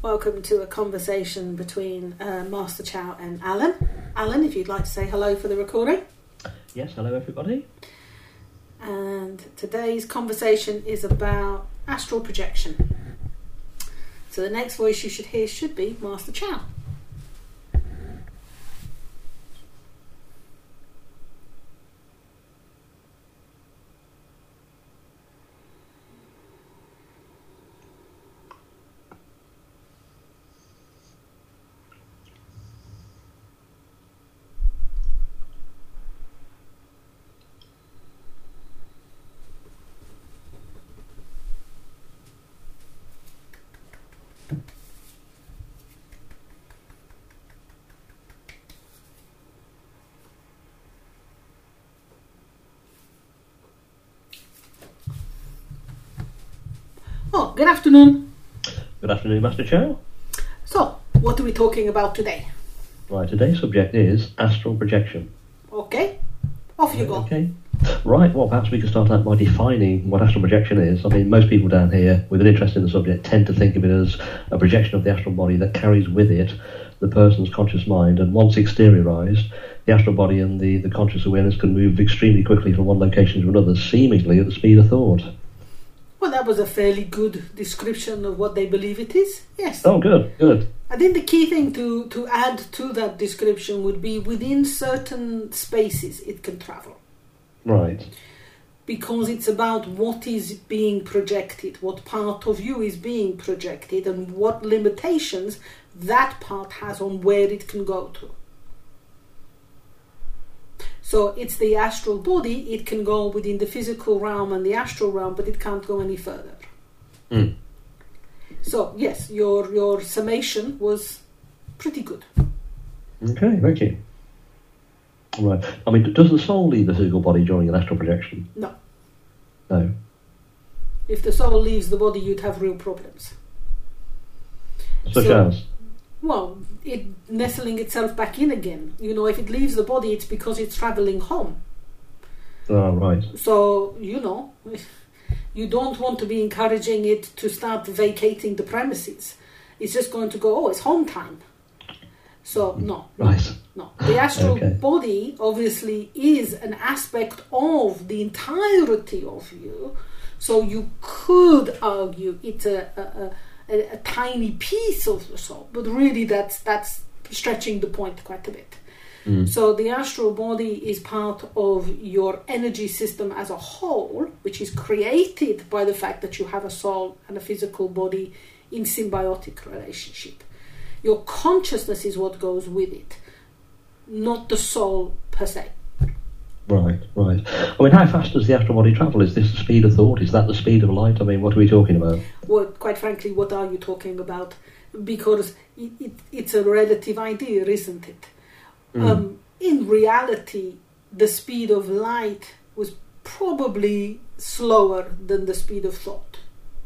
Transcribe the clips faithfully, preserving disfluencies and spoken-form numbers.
welcome to a conversation between uh, Master Chow and Alan. Alan, if you'd like to say hello for the recording. Yes, hello everybody. And today's conversation is about astral projection. So the next voice you should hear should be Master Chow. Oh, good afternoon. Good afternoon, Master Chow. So, what are we talking about today? Right, today's subject is astral projection. Okay, off you go. Okay. Right, well, perhaps we can start out by defining what astral projection is. I mean, most people down here with an interest in the subject tend to think of it as a projection of the astral body that carries with it the person's conscious mind, and once exteriorized, the astral body and the, the conscious awareness can move extremely quickly from one location to another, seemingly at the speed of thought. Well, that was a fairly good description of what they believe it is. Yes. Oh, good, good. I think the key thing to, to add to that description would be within certain spaces it can travel. Right. Because it's about what is being projected, what part of you is being projected, and what limitations that part has on where it can go to. So it's the astral body, it can go within the physical realm and the astral realm, but it can't go any further. Mm. So, yes, your your summation was pretty good. Okay, thank you. Right. I mean, does the soul leave the physical body during an astral projection? No. No. If the soul leaves the body, you'd have real problems. Such so, as? Well, it nestling itself back in again. You know, if it leaves the body, it's because it's travelling home. Oh, right. So, you know, you don't want to be encouraging it to start vacating the premises. It's just going to go, oh, it's home time. So, no. Right. No. The astral Okay. body, obviously, is an aspect of the entirety of you. So you could argue it's a... a, a A, a tiny piece of the soul, but really that's that's stretching the point quite a bit. Mm. So the astral body is part of your energy system as a whole, which is created by the fact that you have a soul and a physical body in symbiotic relationship. Your consciousness is what goes with it, not the soul per se. Right, right. I mean, how fast does the astral body travel? Is this the speed of thought? Is that the speed of light? I mean, what are we talking about? Well, quite frankly, what are you talking about? Because it, it, it's a relative idea, isn't it? Mm. Um, in reality, the speed of light was probably slower than the speed of thought.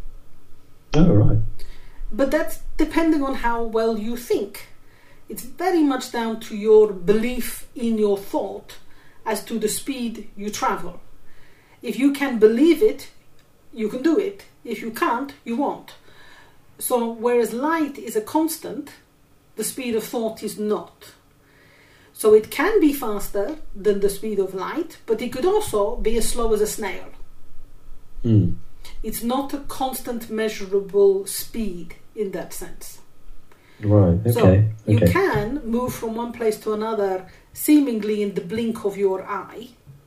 Oh, right. But that's depending on how well you think. It's very much down to your belief in your thought as to the speed you travel. If you can believe it, you can do it. If you can't, you won't. So whereas light is a constant, the speed of thought is not. So it can be faster than the speed of light, but it could also be as slow as a snail. Mm. It's not a constant measurable speed in that sense. Right, okay. So you okay. can move from one place to another seemingly in the blink of your eye,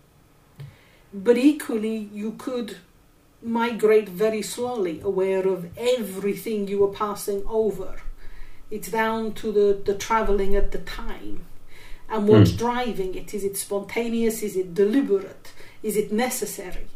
but equally you could migrate very slowly, aware of everything you are passing over. It's down to the, the travelling at the time and what's mm. driving it. Is it spontaneous? Is it deliberate? Is it necessary?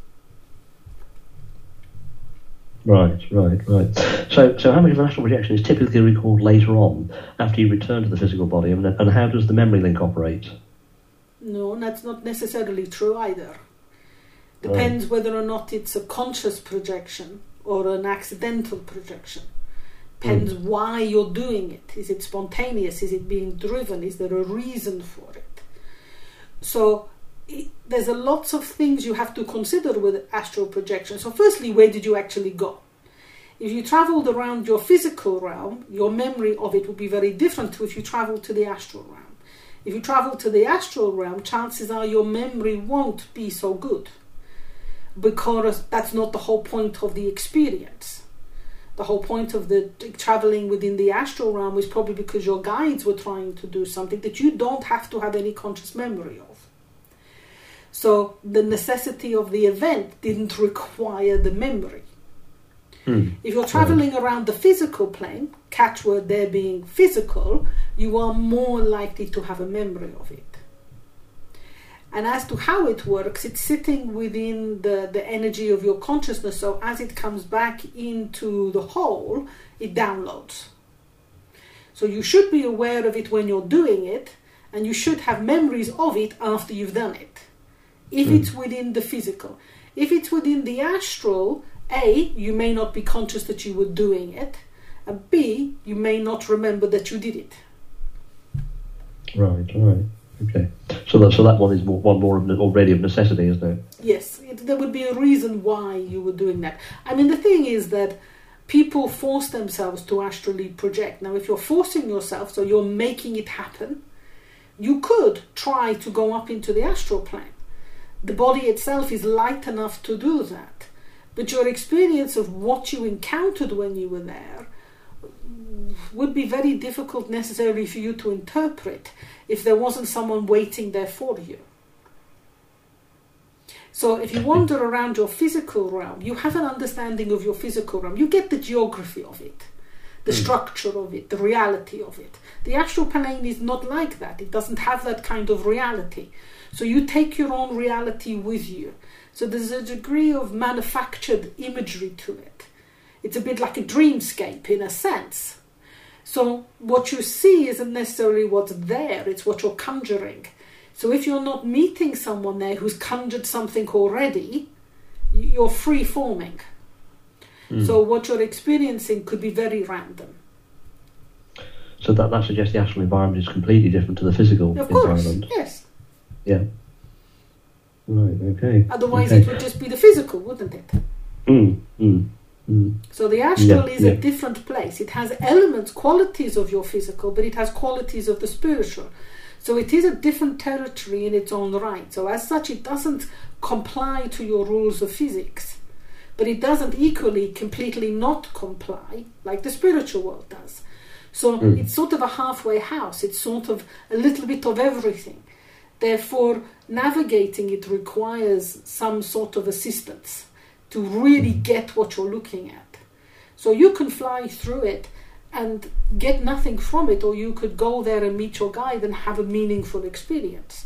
Right, right, right. So, so how much of an astral projection is typically recalled later on, after you return to the physical body, and, and how does the memory link operate? No, that's not necessarily true either. Depends right. whether or not it's a conscious projection or an accidental projection. Depends mm. why you're doing it. Is it spontaneous? Is it being driven? Is there a reason for it? So it, there's a lots of things you have to consider with astral projection. So firstly, where did you actually go? If you travelled around your physical realm, your memory of it would be very different to if you travelled to the astral realm. If you travel to the astral realm, chances are your memory won't be so good, because that's not the whole point of the experience. The whole point of the travelling within the astral realm is probably because your guides were trying to do something that you don't have to have any conscious memory of. So the necessity of the event didn't require the memory. Hmm. If you're travelling around the physical plane, catchword there being physical, you are more likely to have a memory of it. And as to how it works, it's sitting within the, the energy of your consciousness, so as it comes back into the whole, it downloads. So you should be aware of it when you're doing it, and you should have memories of it after you've done it, if mm. it's within the physical. If it's within the astral, A, you may not be conscious that you were doing it, and B, you may not remember that you did it. Right, right. Okay, so that so that one is more, one more of, already of necessity, isn't it? Yes, it, there would be a reason why you were doing that. I mean, the thing is that people force themselves to astrally project. Now, if you're forcing yourself, so you're making it happen, you could try to go up into the astral plane. The body itself is light enough to do that, but your experience of what you encountered when you were there would be very difficult necessarily for you to interpret if there wasn't someone waiting there for you. So if you wander around your physical realm, you have an understanding of your physical realm. You get the geography of it, the mm. structure of it, the reality of it. The astral plane is not like that. It doesn't have that kind of reality. So you take your own reality with you. So there's a degree of manufactured imagery to it. It's a bit like a dreamscape in a sense. So what you see isn't necessarily what's there, it's what you're conjuring. So if you're not meeting someone there who's conjured something already, you're free-forming. Mm. So what you're experiencing could be very random. So that, that suggests the astral environment is completely different to the physical of course, environment. Yes. Yeah. Right, okay. Otherwise okay. it would just be the physical, wouldn't it? Mm, mm. Mm. So the astral yeah, is yeah. a different place. It has elements, qualities of your physical, but it has qualities of the spiritual. So it is a different territory in its own right. So as such, it doesn't comply to your rules of physics, but it doesn't equally completely not comply like the spiritual world does. So mm. it's sort of a halfway house. It's sort of a little bit of everything. Therefore, navigating it requires some sort of assistance to really get what you're looking at. So you can fly through it and get nothing from it, or you could go there and meet your guide and have a meaningful experience.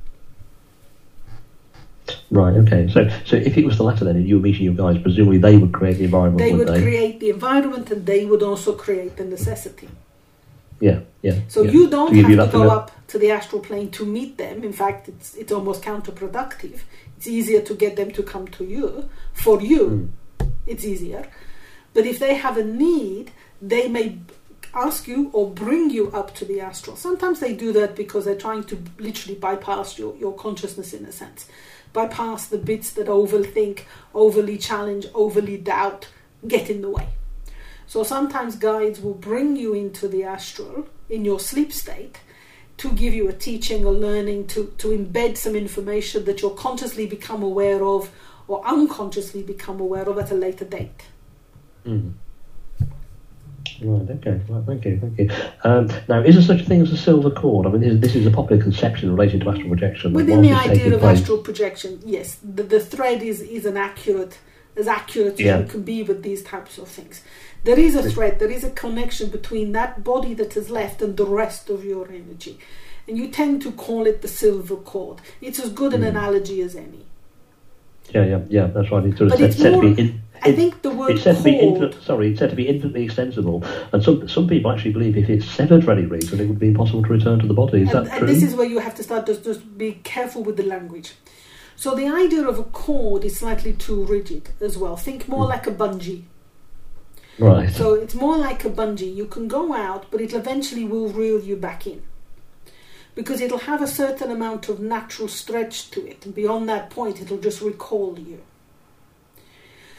Right, okay. So so if it was the latter then, and you were meeting your guides, presumably they would create the environment, They would they? create the environment, and they would also create the necessity. Yeah, yeah. So yeah. you don't to have you to go to up to the astral plane to meet them. In fact, it's it's almost counterproductive. It's easier to get them to come to you. For you, mm. it's easier. But if they have a need, they may ask you or bring you up to the astral. Sometimes they do that because they're trying to literally bypass your, your consciousness in a sense. Bypass the bits that overthink, overly challenge, overly doubt, get in the way. So sometimes guides will bring you into the astral in your sleep state to give you a teaching, a learning, to, to embed some information that you'll consciously become aware of or unconsciously become aware of at a later date. Mm. Right, okay, right, thank you, thank you. Um, now, is there such a thing as a silver cord? I mean, this, this is a popular conception related to astral projection. Within the idea of place... astral projection, yes, the, the thread is, is an accurate, as accurate yeah. as you can be with these types of things. There is a thread, there is a connection between that body that is left and the rest of your energy. And you tend to call it the silver cord. It's as good an mm. analogy as any. Yeah, yeah, yeah, that's right. It's sort of but said, it's said more, to be in, I think the word it's said cord... To be infin- sorry, it's said to be infinitely extensible. And some some people actually believe if it's severed for any reason, it would be impossible to return to the body. Is and, that and true? this is where you have to start, just, just be careful with the language. So the idea of a cord is slightly too rigid as well. Think more mm. like a bungee. Right. So it's more like a bungee. You can go out, but it eventually will reel you back in. Because it'll have a certain amount of natural stretch to it. And beyond that point, it'll just recall you.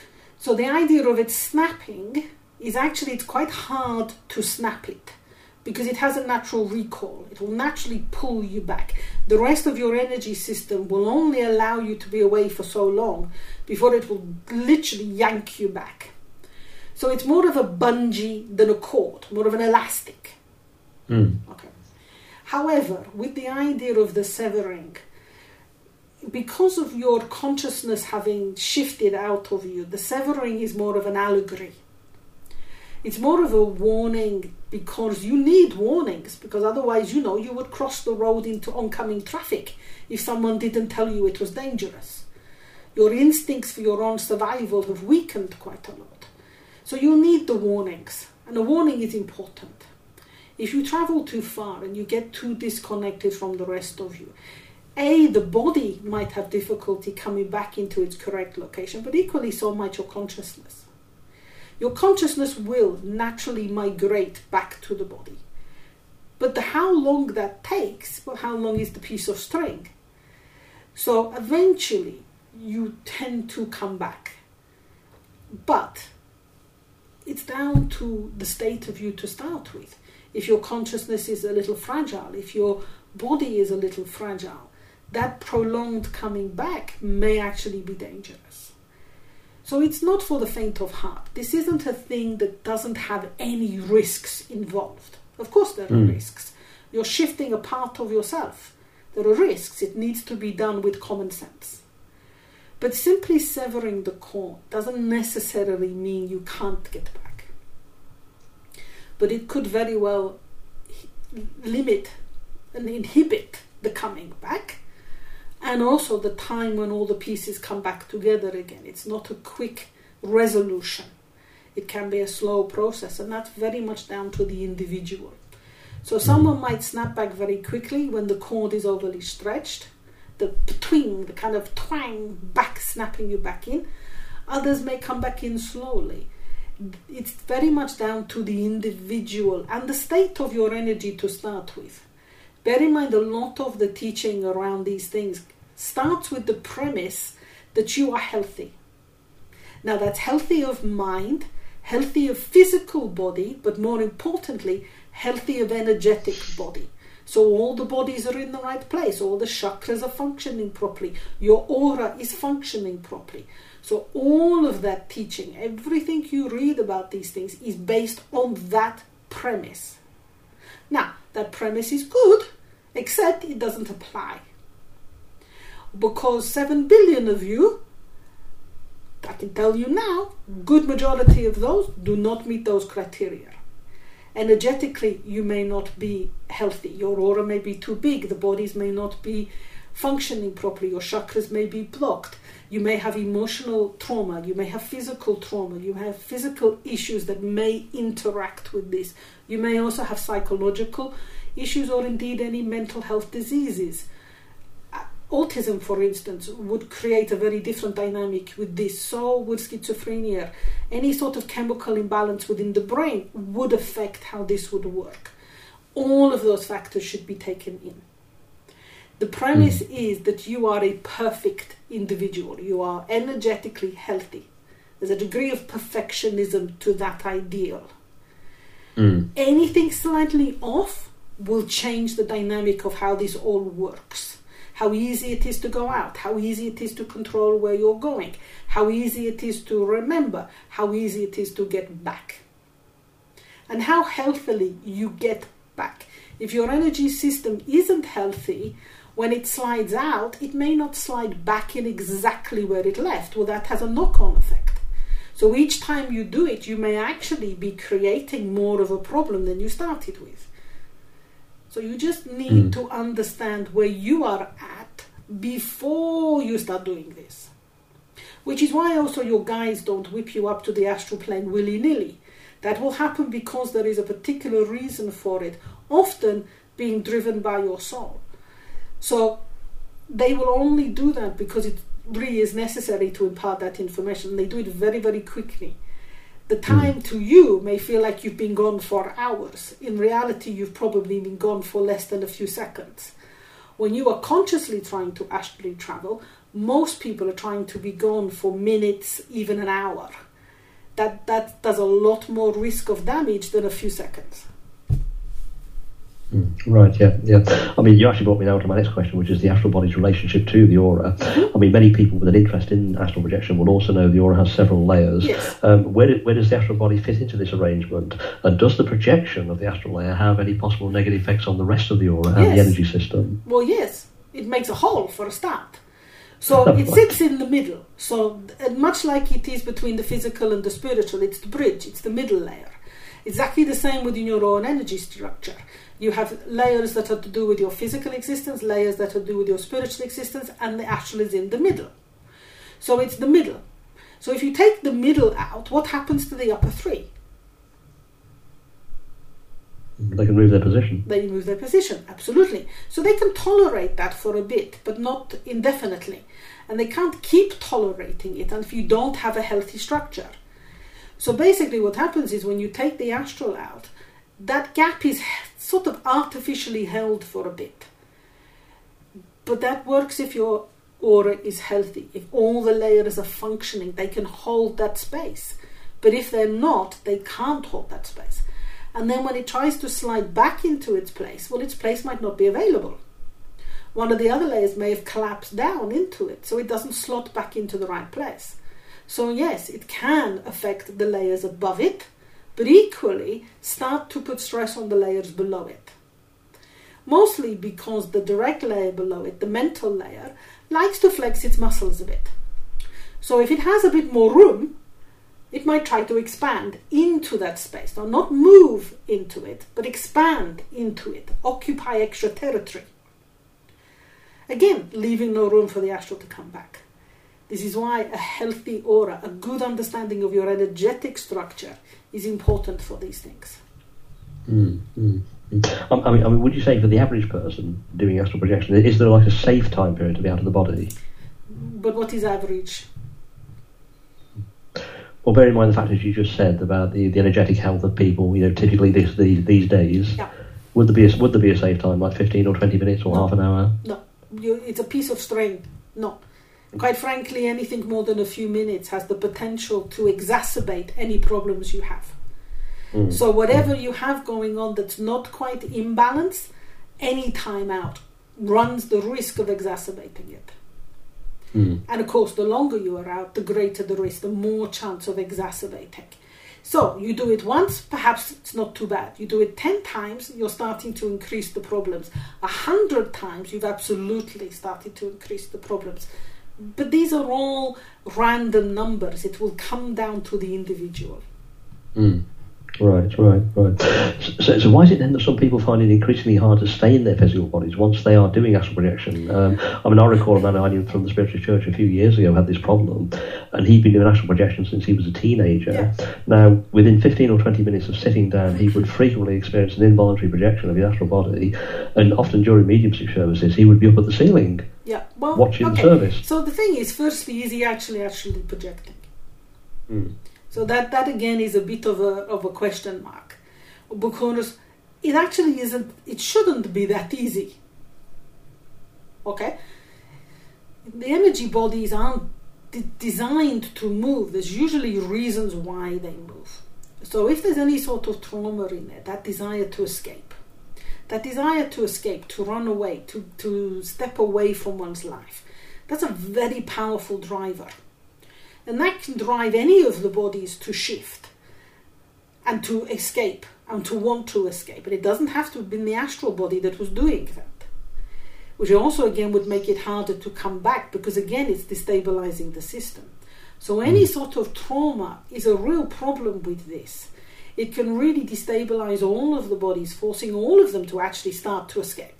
So the idea of it snapping is actually, it's quite hard to snap it because it has a natural recall. It will naturally pull you back. The rest of your energy system will only allow you to be away for so long before it will literally yank you back. So it's more of a bungee than a cord, more of an elastic. Mm. Okay. However, with the idea of the severing, because of your consciousness having shifted out of you, the severing is more of an allegory. It's more of a warning because you need warnings, because otherwise, you know, you would cross the road into oncoming traffic if someone didn't tell you it was dangerous. Your instincts for your own survival have weakened quite a lot. So you need the warnings, and a warning is important. If you travel too far and you get too disconnected from the rest of you, A, the body might have difficulty coming back into its correct location, but equally so might your consciousness. Your consciousness will naturally migrate back to the body. But the how long that takes, well, how long is the piece of string? So eventually you tend to come back. But it's down to the state of you to start with. If your consciousness is a little fragile, if your body is a little fragile, that prolonged coming back may actually be dangerous. So it's not for the faint of heart. This isn't a thing that doesn't have any risks involved. Of course there are mm. risks. You're shifting a part of yourself. There are risks. It needs to be done with common sense. But simply severing the cord doesn't necessarily mean you can't get back. But it could very well limit and inhibit the coming back, and also the time when all the pieces come back together again. It's not a quick resolution. It can be a slow process, and that's very much down to the individual. So someone might snap back very quickly when the cord is overly stretched, the twing, the kind of twang back snapping you back in. Others may come back in slowly. It's very much down to the individual and the state of your energy to start with. Bear in mind, a lot of the teaching around these things starts with the premise that you are healthy. Now that's healthy of mind, healthy of physical body, but more importantly, healthy of energetic body. So all the bodies are in the right place, all the chakras are functioning properly, your aura is functioning properly. So all of that teaching, everything you read about these things is based on that premise. Now, that premise is good, except it doesn't apply. Because seven billion of you, I can tell you now, good majority of those do not meet those criteria. Energetically, you may not be healthy. Your aura may be too big. The bodies may not be functioning properly. Your chakras may be blocked. You may have emotional trauma. You may have physical trauma. You have physical issues that may interact with this. You may also have psychological issues or indeed any mental health diseases. Autism, for instance, would create a very different dynamic with this. So would schizophrenia. Any sort of chemical imbalance within the brain would affect how this would work. All of those factors should be taken in. The premise mm. is that you are a perfect individual. You are energetically healthy. There's a degree of perfectionism to that ideal. Mm. Anything slightly off will change the dynamic of how this all works. How easy it is to go out, how easy it is to control where you're going, how easy it is to remember, how easy it is to get back. And how healthily you get back. If your energy system isn't healthy, when it slides out, it may not slide back in exactly where it left. Well, that has a knock-on effect. So each time you do it, you may actually be creating more of a problem than you started with. So you just need mm. to understand where you are at before you start doing this. Which is why also your guides don't whip you up to the astral plane willy-nilly. That will happen because there is a particular reason for it, often being driven by your soul. So they will only do that because it really is necessary to impart that information. They do it very, very quickly. The time to you may feel like you've been gone for hours. In reality, you've probably been gone for less than a few seconds. When you are consciously trying to astrally travel, most people are trying to be gone for minutes, even an hour. that, that does a lot more risk of damage than a few seconds. Mm, right, yeah, yeah. I mean, you actually brought me now to my next question, which is the astral body's relationship to the aura. I mean, many people with an interest in astral projection will also know the aura has several layers. Yes. Um, where, do, where does the astral body fit into this arrangement? And does the projection of the astral layer have any possible negative effects on the rest of the aura and Yes. the energy system? Well, yes. It makes a hole for a start. So it sits in the middle. So uh, much like it is between the physical and the spiritual, it's the bridge, it's the middle layer. Exactly the same within your own energy structure. You have layers that are to do with your physical existence, layers that are to do with your spiritual existence, and the astral is in the middle. So it's the middle. So if you take the middle out, what happens to the upper three? They can move their position. They move their position, absolutely. So they can tolerate that for a bit, but not indefinitely. And they can't keep tolerating it if you don't have a healthy structure. So basically what happens is when you take the astral out, that gap is sort of artificially held for a bit. But that works if your aura is healthy. If all the layers are functioning, they can hold that space. But if they're not, they can't hold that space. And then when it tries to slide back into its place, well, its place might not be available. One of the other layers may have collapsed down into it, so it doesn't slot back into the right place. So yes, it can affect the layers above it, but equally start to put stress on the layers below it. Mostly because the direct layer below it, the mental layer, likes to flex its muscles a bit. So if it has a bit more room, it might try to expand into that space. Now, not move into it, but expand into it, occupy extra territory. Again, leaving no room for the astral to come back. This is why a healthy aura, a good understanding of your energetic structure is important for these things. Mm, mm, mm. I, mean, I mean, would you say for the average person doing astral projection, is there like a safe time period to be out of the body? But what is average? Well, bear in mind the fact that you just said about the, the energetic health of people, you know, typically this, these, these days, Yeah. would there be a, would there be a safe time, like fifteen or twenty minutes or No. half an hour? No, you, it's a piece of string. No. Quite frankly, anything more than a few minutes has the potential to exacerbate any problems you have. Mm. So whatever you have going on that's not quite in balance, any time out runs the risk of exacerbating it. Mm. And of course, the longer you are out, the greater the risk, the more chance of exacerbating. So you do it once, perhaps it's not too bad. You do it ten times, you're starting to increase the problems. A hundred times, you've absolutely started to increase the problems. But these are all random numbers. It will come down to the individual. Mm. Right, right, right. So, so why is it then that some people find it increasingly hard to stay in their physical bodies once they are doing astral projection? Um, I mean, I recall a man I knew from the Spiritual Church a few years ago had this problem, and he'd been doing astral projection since he was a teenager. Yeah. Now, within fifteen or twenty minutes of sitting down, he would frequently experience an involuntary projection of his astral body, and often during mediumship services, he would be up at the ceiling Yeah, well, watching okay. the service. So the thing is, firstly, is he actually actually projecting? Mm. So that, that again is a bit of a of a question mark, because it actually isn't. It shouldn't be that easy. Okay, the energy bodies aren't de- designed to move. There's usually reasons why they move. So if there's any sort of trauma in there, that desire to escape, that desire to escape, to run away, to to step away from one's life, that's a very powerful driver. And that can drive any of the bodies to shift and to escape and to want to escape. And it doesn't have to have been the astral body that was doing that, which also again would make it harder to come back, because again it's destabilizing the system. So any sort of trauma is a real problem with this. It can really destabilize all of the bodies, forcing all of them to actually start to escape.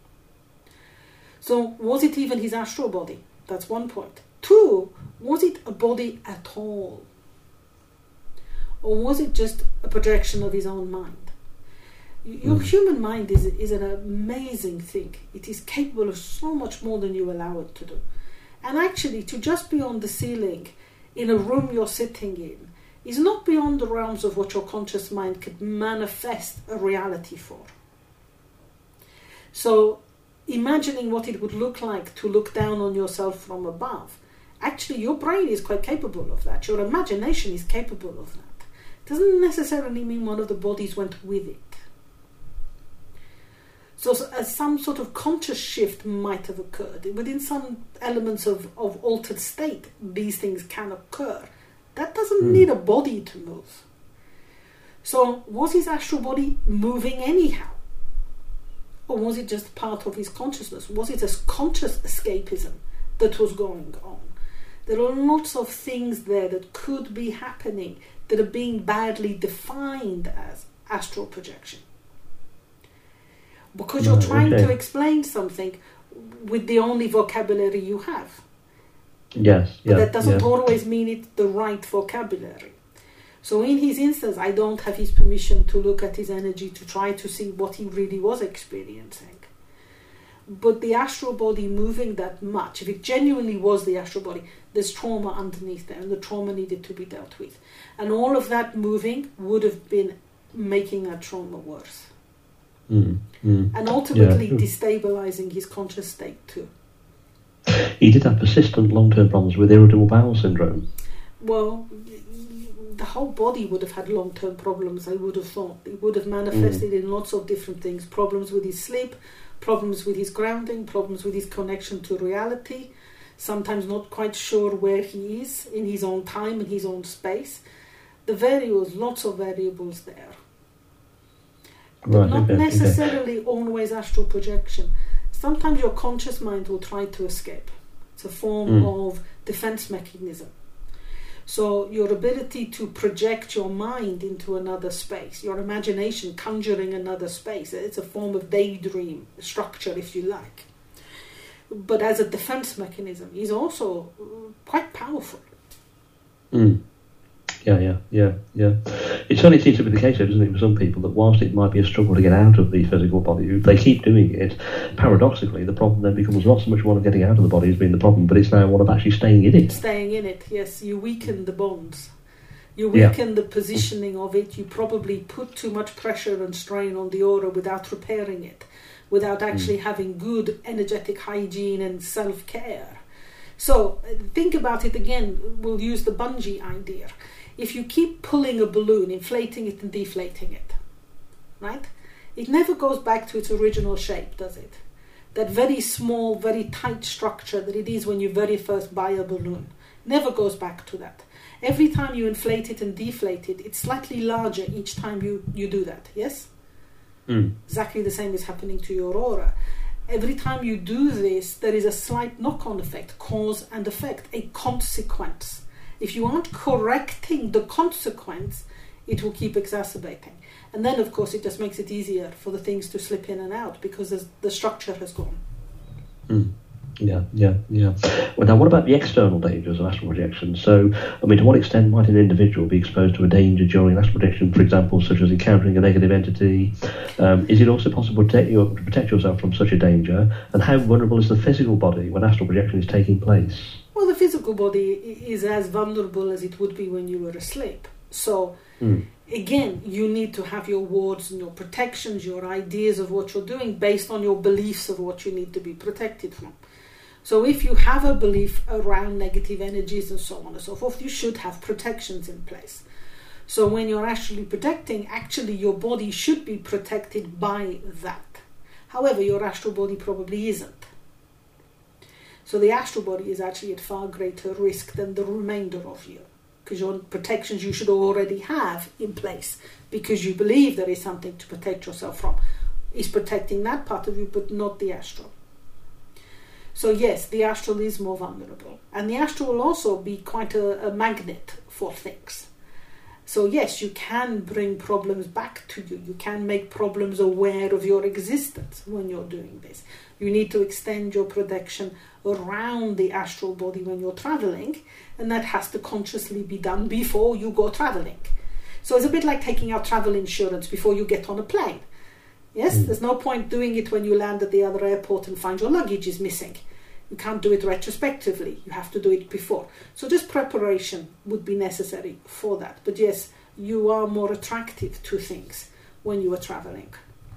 So was it even his astral body? That's one point. Two, was it a body at all? Or was it just a projection of his own mind? Your mm. human mind is, is an amazing thing. It is capable of so much more than you allow it to do. And actually, to just be on the ceiling in a room you're sitting in is not beyond the realms of what your conscious mind could manifest a reality for. So, imagining what it would look like to look down on yourself from above Actually, your brain is quite capable of that. Your imagination is capable of that. Doesn't necessarily mean one of the bodies went with it. So uh, some sort of conscious shift might have occurred. Within some elements of, of altered state, these things can occur. That doesn't mm. need a body to move. So was his astral body moving anyhow? Or was it just part of his consciousness? Was it a conscious escapism that was going on? There are lots of things there that could be happening that are being badly defined as astral projection. Because you're trying okay. to explain something with the only vocabulary you have. Yes. But yeah, that doesn't yeah. always mean it's the right vocabulary. So in his instance, I don't have his permission to look at his energy to try to see what he really was experiencing. But the astral body moving that much, if it genuinely was the astral body, there's trauma underneath there, and the trauma needed to be dealt with. And all of that moving would have been making that trauma worse. Mm, mm. And ultimately yeah. destabilizing his conscious state too. He did have persistent long-term problems with irritable bowel syndrome. Well, the whole body would have had long-term problems, I would have thought. It would have manifested mm. in lots of different things. Problems with his sleep, problems with his grounding, problems with his connection to reality, sometimes not quite sure where he is in his own time and his own space. The variables, lots of variables there. Right, not okay, necessarily okay. always astral projection. Sometimes your conscious mind will try to escape. It's a form mm. of defense mechanism. So your ability to project your mind into another space, your imagination conjuring another space, it's a form of daydream structure, if you like. But as a defense mechanism, is also quite powerful. Mm. Yeah, yeah, yeah, yeah. It certainly seems to be the case, doesn't it, for some people, that whilst it might be a struggle to get out of the physical body, if they keep doing it, paradoxically, the problem then becomes not so much one of getting out of the body as being the problem, but it's now one of actually staying in it. Staying in it, yes. You weaken the bonds. You weaken yeah. the positioning of it. You probably put too much pressure and strain on the aura without repairing it, without actually mm. having good energetic hygiene and self-care. So think about it again. We'll use the bungee idea. If you keep pulling a balloon, inflating it and deflating it, right? It never goes back to its original shape, does it? That very small, very tight structure that it is when you very first buy a balloon. Never goes back to that. Every time you inflate it and deflate it, it's slightly larger each time you, you do that, yes? Mm. Exactly the same is happening to your aura. Every time you do this, there is a slight knock-on effect, cause and effect, a consequence. If you aren't correcting the consequence, it will keep exacerbating. And then, of course, it just makes it easier for the things to slip in and out because the structure has gone. Mm. Yeah, yeah, yeah. Well, now, what about the external dangers of astral projection? So, I mean, to what extent might an individual be exposed to a danger during astral projection, for example, such as encountering a negative entity? Um, is it also possible to, take your, to protect yourself from such a danger? And how vulnerable is the physical body when astral projection is taking place? Well, the physical body is as vulnerable as it would be when you were asleep. So, mm. again, you need to have your wards and your protections, your ideas of what you're doing based on your beliefs of what you need to be protected from. So if you have a belief around negative energies and so on and so forth, you should have protections in place. So when you're actually protecting, actually your body should be protected by that. However, your astral body probably isn't. So the astral body is actually at far greater risk than the remainder of you, because your protections you should already have in place, because you believe there is something to protect yourself from. Is protecting that part of you, but not the astral. So yes, the astral is more vulnerable. And the astral will also be quite a, a magnet for things. So yes, you can bring problems back to you. You can make problems aware of your existence when you're doing this. You need to extend your protection around the astral body when you're traveling, and that has to consciously be done before you go traveling. So it's a bit like taking out travel insurance before you get on a plane. Yes, mm. There's no point doing it when you land at the other airport and find your luggage is missing. You can't do it retrospectively. You have to do it before. So just preparation would be necessary for that. But yes, you are more attractive to things when you are traveling.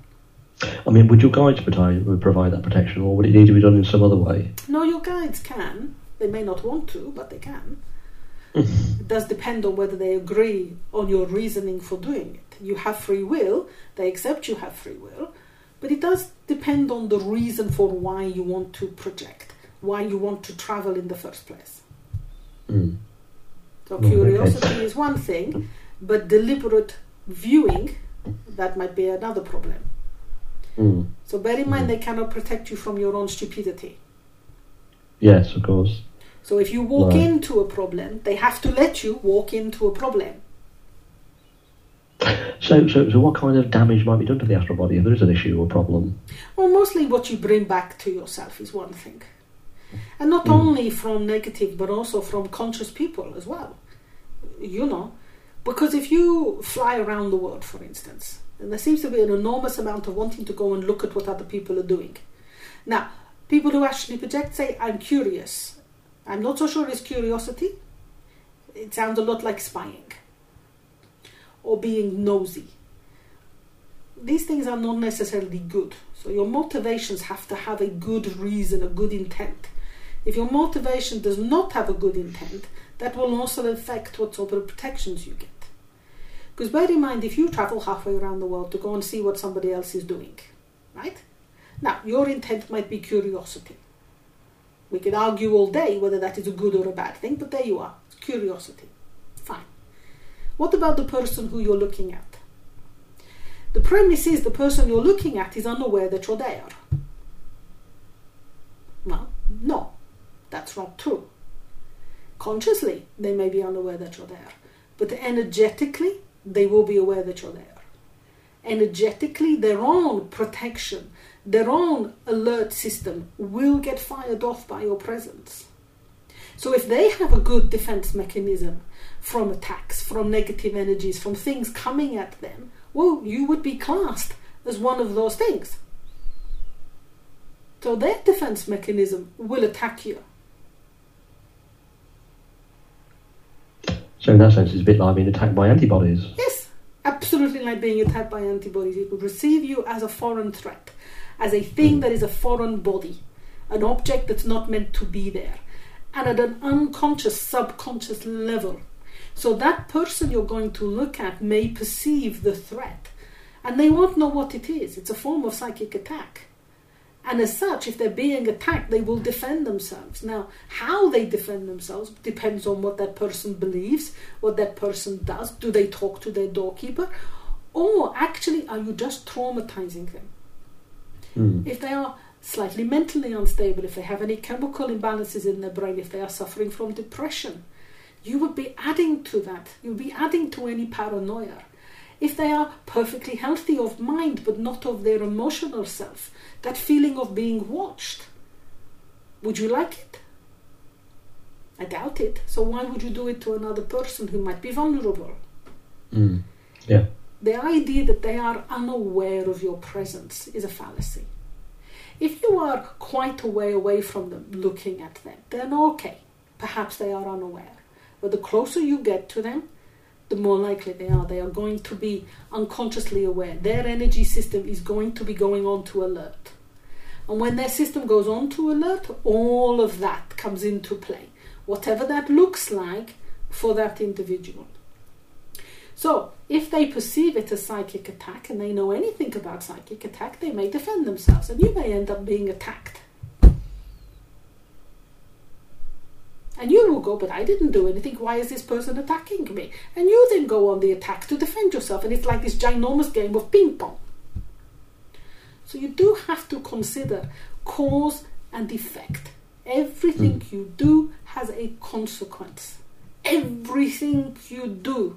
I mean, would your guides provide, provide that protection, or would it need to be done in some other way? No, your guides can. They may not want to, but they can. It does depend on whether they agree on your reasoning for doing it. You have free will, they accept you have free will, but it does depend on the reason for why you want to project, why you want to travel in the first place. Mm. So curiosity is one thing, but deliberate viewing, that might be another problem. Mm. So bear in mind, Mm. they cannot protect you from your own stupidity. Yes, of course. So if you walk Right. into a problem, they have to let you walk into a problem. So, so, so what kind of damage might be done to the astral body if there is an issue or problem? Well, mostly what you bring back to yourself is one thing. And not Mm. only from negative, but also from conscious people as well. You know, because if you fly around the world, for instance, and there seems to be an enormous amount of wanting to go and look at what other people are doing. Now, people who actually project say, I'm curious. I'm not so sure it's curiosity. It sounds a lot like spying or being nosy. These things are not necessarily good. So your motivations have to have a good reason, a good intent. If your motivation does not have a good intent, that will also affect what sort of protections you get. Because bear in mind, if you travel halfway around the world to go and see what somebody else is doing, right? Now, your intent might be curiosity. We could argue all day whether that is a good or a bad thing, but there you are. It's curiosity. Fine. What about the person who you're looking at? The premise is the person you're looking at is unaware that you're there. Well, no, that's not true. Consciously, they may be unaware that you're there, but energetically, they will be aware that you're there. Energetically, their own protection, their own alert system will get fired off by your presence. So if they have a good defense mechanism from attacks, from negative energies, from things coming at them, well, you would be classed as one of those things. So their defense mechanism will attack you. So in that sense, it's a bit like being attacked by antibodies. Yes, absolutely like being attacked by antibodies. It would receive you as a foreign threat, as a thing that is a foreign body, an object that's not meant to be there, and at an unconscious, subconscious level. So that person you're going to look at may perceive the threat, and they won't know what it is. It's a form of psychic attack. And as such, if they're being attacked, they will defend themselves. Now, how they defend themselves depends on what that person believes, what that person does. Do they talk to their doorkeeper? Or actually, are you just traumatizing them? Mm. If they are slightly mentally unstable, if they have any chemical imbalances in their brain, if they are suffering from depression, you would be adding to that. You would be adding to any paranoia. If they are perfectly healthy of mind, but not of their emotional self, that feeling of being watched, would you like it? I doubt it. So why would you do it to another person who might be vulnerable? Mm. Yeah. The idea that they are unaware of your presence is a fallacy. If you are quite a way away from them, looking at them, then okay, perhaps they are unaware. But the closer you get to them, the more likely they are. They are going to be unconsciously aware. Their energy system is going to be going on to alert. And when their system goes on to alert, all of that comes into play. Whatever that looks like for that individual. So, if they perceive it as psychic attack and they know anything about psychic attack, they may defend themselves and you may end up being attacked. And you will go, but I didn't do anything. Why is this person attacking me? And you then go on the attack to defend yourself. And it's like this ginormous game of ping pong. So you do have to consider cause and effect. Everything mm. you do has a consequence. Everything you do.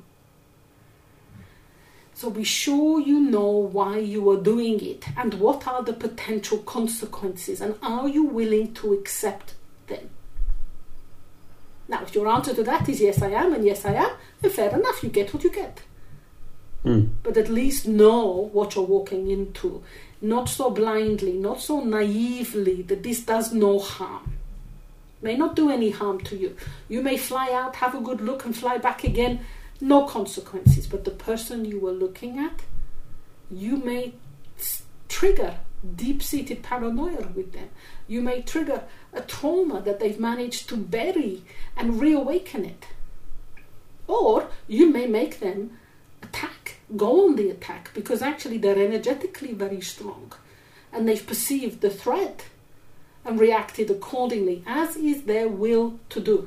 So be sure you know why you are doing it and what are the potential consequences and are you willing to accept them. Now, if your answer to that is yes, I am, and yes, I am, then fair enough, you get what you get. Mm. But at least know what you're walking into. Not so blindly, not so naively that this does no harm. May not do any harm to you. You may fly out, have a good look, and fly back again. No consequences. But the person you were looking at, you may trigger deep-seated paranoia with them. You may trigger a trauma that they've managed to bury and reawaken it. Or you may make them attack, go on the attack, because actually they're energetically very strong and they've perceived the threat and reacted accordingly, as is their will to do.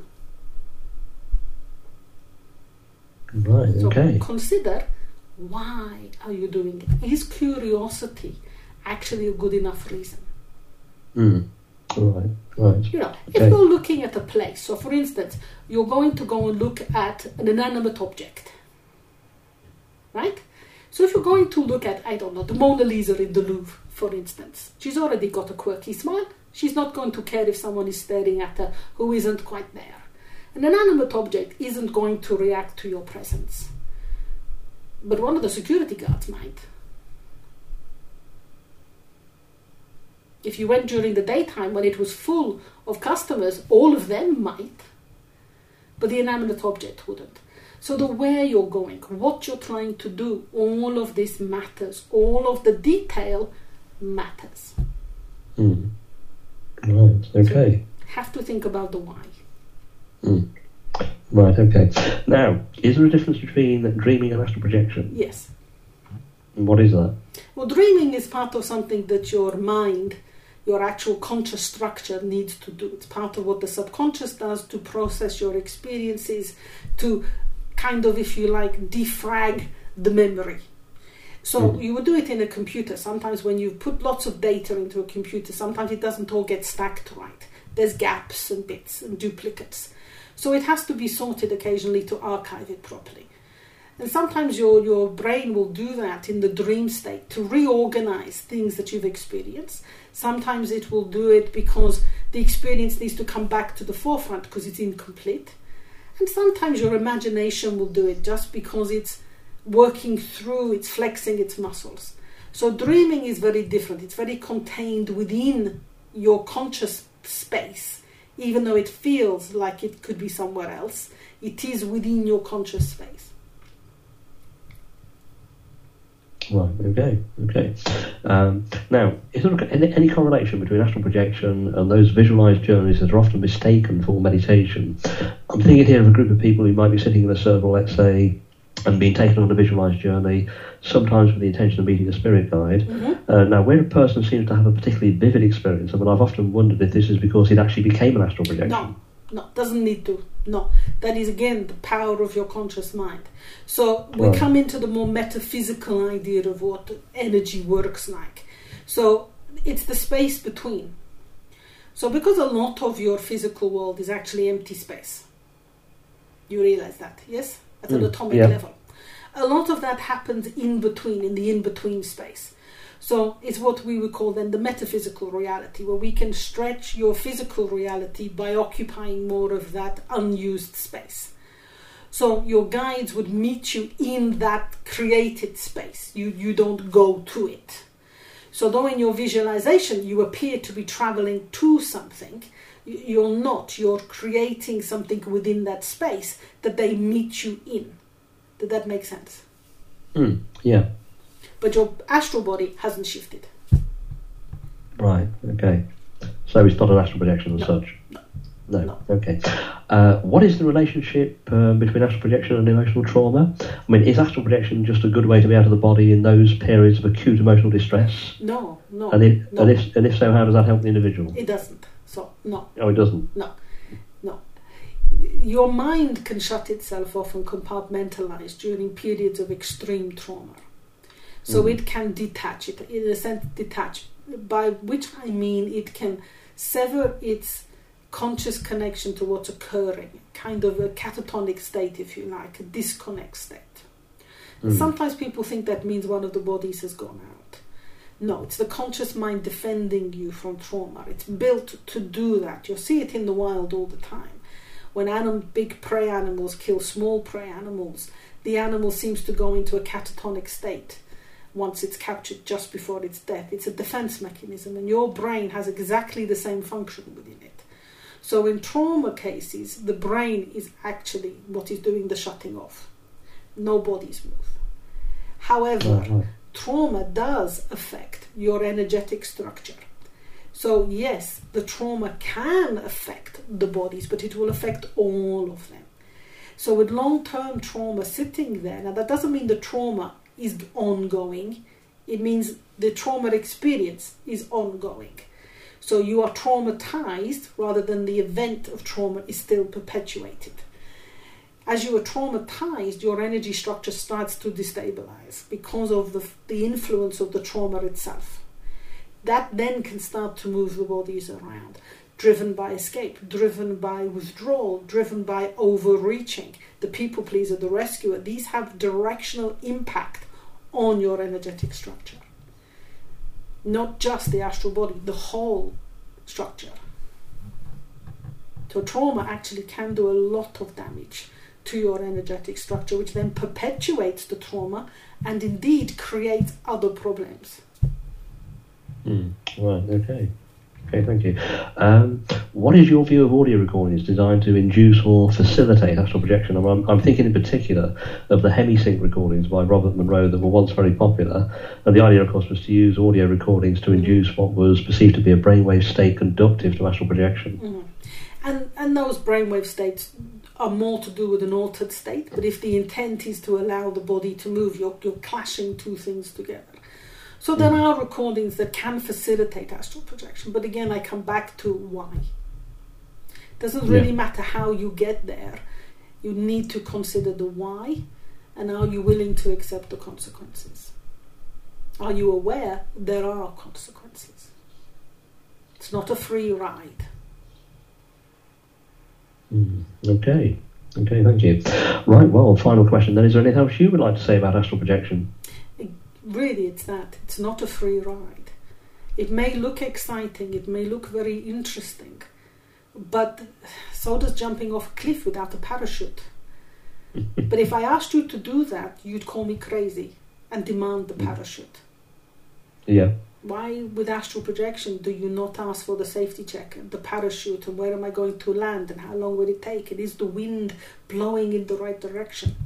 Right, so okay. Consider, why are you doing it? Is curiosity actually a good enough reason? Mm. Right, right. You know, okay. If you're looking at a place, so for instance, you're going to go and look at an inanimate object, right? So if you're going to look at, I don't know, the Mona Lisa in the Louvre, for instance, she's already got a quirky smile. She's not going to care if someone is staring at her who isn't quite there. An inanimate object isn't going to react to your presence. But one of the security guards might. If you went during the daytime when it was full of customers, all of them might. But the inanimate object wouldn't. So the where you're going, what you're trying to do, all of this matters. All of the detail matters. Mm. Right, okay. So you have to think about the why. Mm. Right, okay. Now, is there a difference between dreaming and astral projection? Yes. And what is that? Well, dreaming is part of something that your mind, your actual conscious structure needs to do. It's part of what the subconscious does to process your experiences, to kind of, if you like, defrag the memory. So mm. you would do it in a computer. Sometimes when you put lots of data into a computer, sometimes it doesn't all get stacked right. There's gaps and bits and duplicates. So it has to be sorted occasionally to archive it properly. And sometimes your, your brain will do that in the dream state to reorganize things that you've experienced. Sometimes it will do it because the experience needs to come back to the forefront because it's incomplete. And sometimes your imagination will do it just because it's working through, it's flexing its muscles. So dreaming is very different. It's very contained within your conscious space. Even though it feels like it could be somewhere else, it is within your conscious space. Right, okay, okay. Um, now, is there any, any correlation between astral projection and those visualised journeys that are often mistaken for meditation? I'm thinking here of a group of people who might be sitting in a circle, let's say, and being taken on a visualised journey, sometimes with the intention of meeting a spirit guide. Mm-hmm. Uh, now, where a person seems to have a particularly vivid experience, I mean, I've often wondered if this is because it actually became an astral projection. No, no, doesn't need to. No, that is again the power of your conscious mind. So we right. come into the more metaphysical idea of what energy works like. So it's the space between. So because a lot of your physical world is actually empty space. You realize that, yes? At an mm, atomic yeah. level. A lot of that happens in between, in the in-between space. So it's what we would call then the metaphysical reality, where we can stretch your physical reality by occupying more of that unused space. So your guides would meet you in that created space. You, you don't go to it. So though in your visualization you appear to be traveling to something, you're not. You're creating something within that space that they meet you in. Did that make sense? Mm, yeah. But your astral body hasn't shifted. Right, okay. So it's not an astral projection as no, such? No. No, no. Okay. Uh, what is the relationship uh, between astral projection and emotional trauma? I mean, is astral projection just a good way to be out of the body in those periods of acute emotional distress? No, no. And if, no. And if, and if so, how does that help the individual? It doesn't. So, no. Oh, it doesn't? No, no. Your mind can shut itself off and compartmentalize during periods of extreme trauma. So mm. it can detach it, in a sense, detach, by which I mean it can sever its conscious connection to what's occurring, kind of a catatonic state, if you like, a disconnect state. Mm. Sometimes people think that means one of the bodies has gone out. No, it's the conscious mind defending you from trauma. It's built to do that. You'll see it in the wild all the time. When anim- big prey animals kill small prey animals, the animal seems to go into a catatonic state once it's captured just before its death. It's a defense mechanism, and your brain has exactly the same function within it. So in trauma cases, the brain is actually what is doing the shutting off. No bodies move. However, oh, right. trauma does affect your energetic structure. So yes, the trauma can affect the bodies, but it will affect all of them. So with long-term trauma sitting there, now that doesn't mean the trauma is ongoing. It means the trauma experience is ongoing. So you are traumatized rather than the event of trauma is still perpetuated. As you are traumatized, your energy structure starts to destabilize because of the, the influence of the trauma itself. That then can start to move the bodies around, driven by escape, driven by withdrawal, driven by overreaching, the people pleaser, the rescuer. These have directional impact on your energetic structure. Not just the astral body, the whole structure. So trauma actually can do a lot of damage to your energetic structure, which then perpetuates the trauma and indeed creates other problems. Mm, right, okay. Okay, thank you. Um, what is your view of audio recordings designed to induce or facilitate astral projection? I'm, I'm thinking in particular of the Hemisync recordings by Robert Monroe that were once very popular. And the idea, of course, was to use audio recordings to induce what was perceived to be a brainwave state conductive to astral projection. Mm-hmm. And, and those brainwave states are more to do with an altered state, but if the intent is to allow the body to move, you're, you're clashing two things together. So there are recordings that can facilitate astral projection, but again, I come back to why. It doesn't really yeah. matter how you get there. You need to consider the why, and are you willing to accept the consequences? Are you aware there are consequences? It's not a free ride. Mm, okay. Okay, thank you. Right, well, final question then. Is there anything else you would like to say about astral projection? Really, it's that. It's not a free ride. It may look exciting, it may look very interesting, but so does jumping off a cliff without a parachute. But if I asked you to do that, you'd call me crazy and demand the parachute. Yeah. Why, with astral projection, do you not ask for the safety check and the parachute and where am I going to land and how long will it take? And is the wind blowing in the right direction?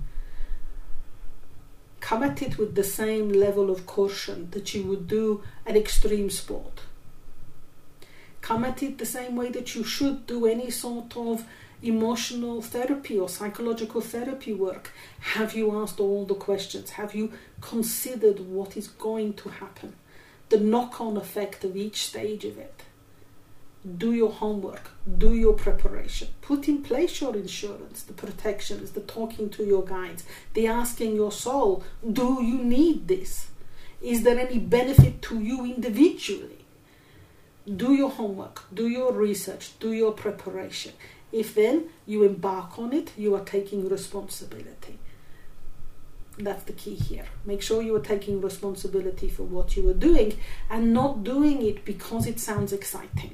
Come at it with the same level of caution that you would do an extreme sport. Come at it the same way that you should do any sort of emotional therapy or psychological therapy work. Have you asked all the questions? Have you considered what is going to happen? The knock-on effect of each stage of it. Do your homework, do your preparation, put in place your insurance, the protections, the talking to your guides, the asking your soul, do you need this? Is there any benefit to you individually? Do your homework, do your research, do your preparation. If then you embark on it, you are taking responsibility. That's the key here. Make sure you are taking responsibility for what you are doing and not doing it because it sounds exciting.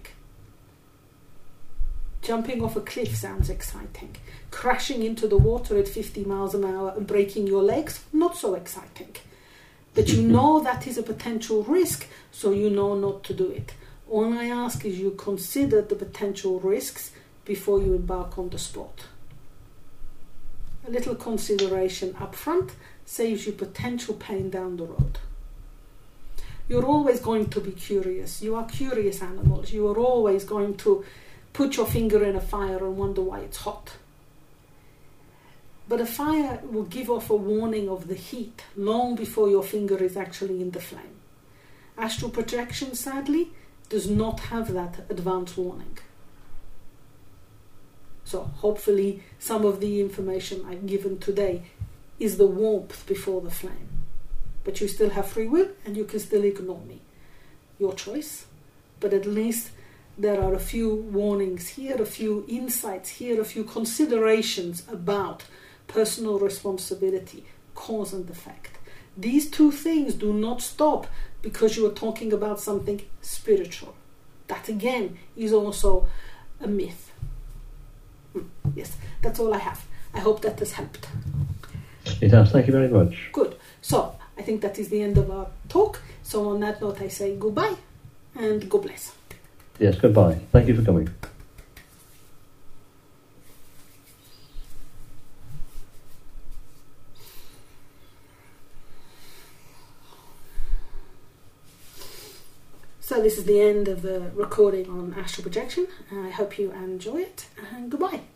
Jumping off a cliff sounds exciting. Crashing into the water at fifty miles an hour and breaking your legs, not so exciting. But you know that is a potential risk, so you know not to do it. All I ask is you consider the potential risks before you embark on the sport. A little consideration up front saves you potential pain down the road. You're always going to be curious. You are curious animals. You are always going to put your finger in a fire and wonder why it's hot. But a fire will give off a warning of the heat long before your finger is actually in the flame. Astral projection, sadly, does not have that advance warning. So hopefully some of the information I've given today is the warmth before the flame. But you still have free will and you can still ignore me. Your choice. But at least there are a few warnings here, a few insights here, a few considerations about personal responsibility, cause and effect. These two things do not stop because you are talking about something spiritual. That again is also a myth. Yes, that's all I have. I hope that has helped. It has. Thank you very much. Good. So I think that is the end of our talk. So on that note, I say goodbye and God bless. Yes, goodbye. Thank you for coming. So this is the end of the recording on astral projection. I hope you enjoy it, and goodbye.